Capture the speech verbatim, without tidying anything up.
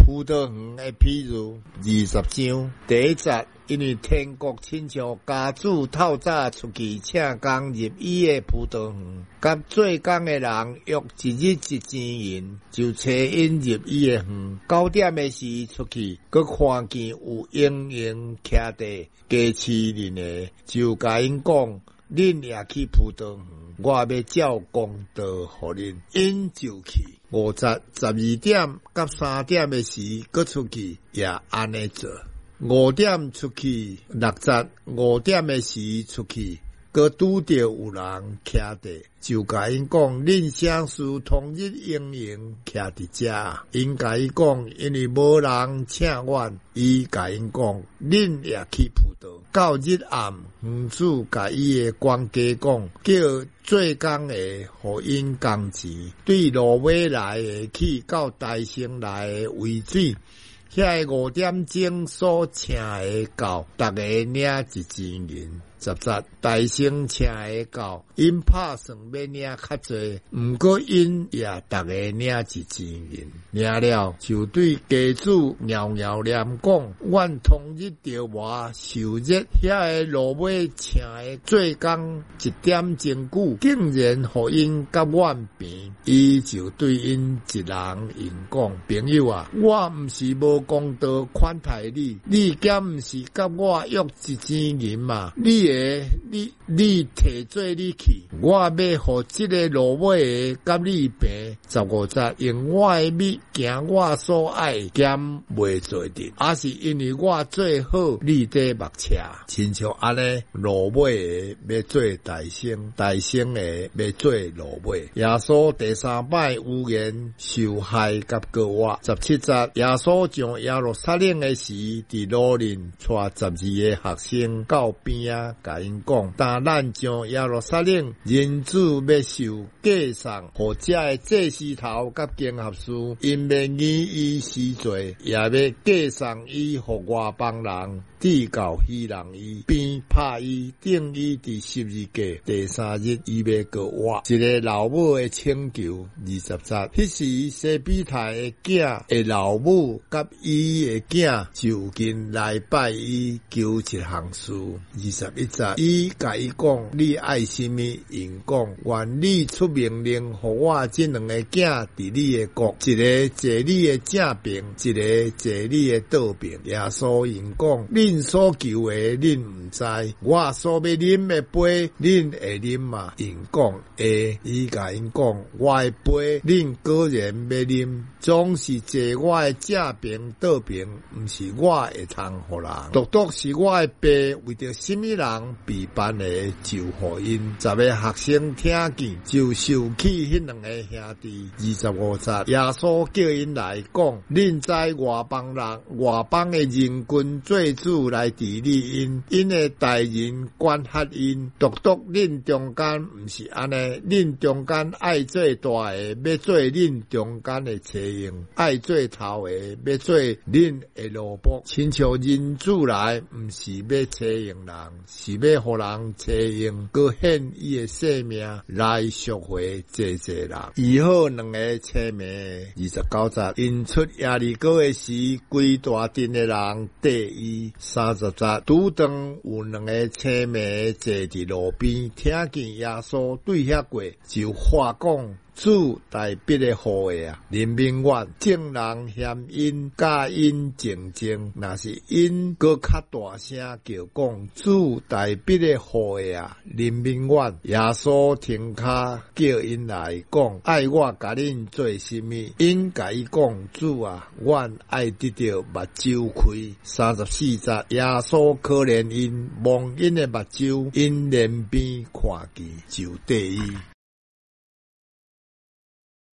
葡萄园的譬如二十章第一节，因为天国亲像家主透早出去请工入伊的葡萄园，甲做工的人约一日一钱银，就找因入伊的园。九点的时出去，佮看见有营营徛地加饲恁的，就甲因讲：恁也去葡萄园，我要照公道互恁。因就去。五十十二点甲三点的时，佮出去也安尼做。五点出去，六十五点的时出去，佮拄着有人徛地，就甲因讲：恁啥事同日营营徛伫遮？因甲伊讲：因为无人请阮。伊甲因讲：恁也去葡萄。到日暗，园主甲伊的管家讲，叫做工的互因工钱，对路尾来的去到大城来的为止。遐个五点钟所请的到，逐个领一钱银。十十大城请的到，因拍算要领较济，毋过因也逐个领一钱银。领了就对家主袅袅念讲：阮同日着外受热，遐个路尾请的做工一点钟久，竟然互因甲阮平。伊就对因一人因讲：朋友啊，我毋是无公道款待你，你敢毋是甲我约一钱银嘛？你诶，你你摕做你去，我要互即个路尾诶甲你平十五十，用我诶米行我所爱，兼袂做得，还是因为我最好你得目车，亲像安尼路尾诶要做大生，大生诶要做路尾。耶稣第三摆有言受害甲告我。十七节，耶稣从耶路撒冷诶时，伫路林带十二个学生到边啊，甲因讲：但咱将耶路撒冷人子要受嫁送，互遮诶祭司头甲经学士，因要议伊死罪，也要嫁送伊互外邦人。递到希人伊边拍伊定伊伫十字架。第三日伊要告我。一个老母诶请求。二十节，迄时西比太诶囝诶老母甲伊诶囝就近来拜伊，求一项事。二十一节，伊甲伊讲：你爱什么？因讲：愿你出命令，互我这两个囝伫你诶国，一个坐你诶正边，一个坐你诶倒边。耶稣因讲：恁所求诶，恁毋知；我所要啉诶杯，恁会啉嘛？因讲会。伊甲因讲：我诶杯，恁果然要啉，总是坐我诶正边倒边，毋是我会通互人。独独是我诶爸，为着什么人被办诶，就互因。十个学生听见，就受起迄两个兄弟。二十五节，耶稣叫因来讲：恁在外邦人、外邦诶人群做主来治理因，因诶大人管辖因。独独恁中间毋是安尼，恁中间爱做大诶，要做恁中间诶车用；爱做头诶，要做恁诶萝卜。亲像人子来，毋是要车用人，是要互人车用，佮献伊诶性命来赎回济济人。以后两个车名。二十九节，因出耶利哥诶时，规大阵诶人缀伊。三十节，拄当有两个车名坐伫路边，听见耶稣对遐过，就话讲：主代笔的好的啊，人民愿正人嫌因甲因竞争，若是因搁较大声叫讲：主代笔的好的啊，人民愿。耶稣停骹叫因来讲：爱我甲恁做什么？因甲伊讲：主啊，阮爱得到目睭开。三十四节，耶稣可怜因，望因的目睭，因连边看见就缀伊。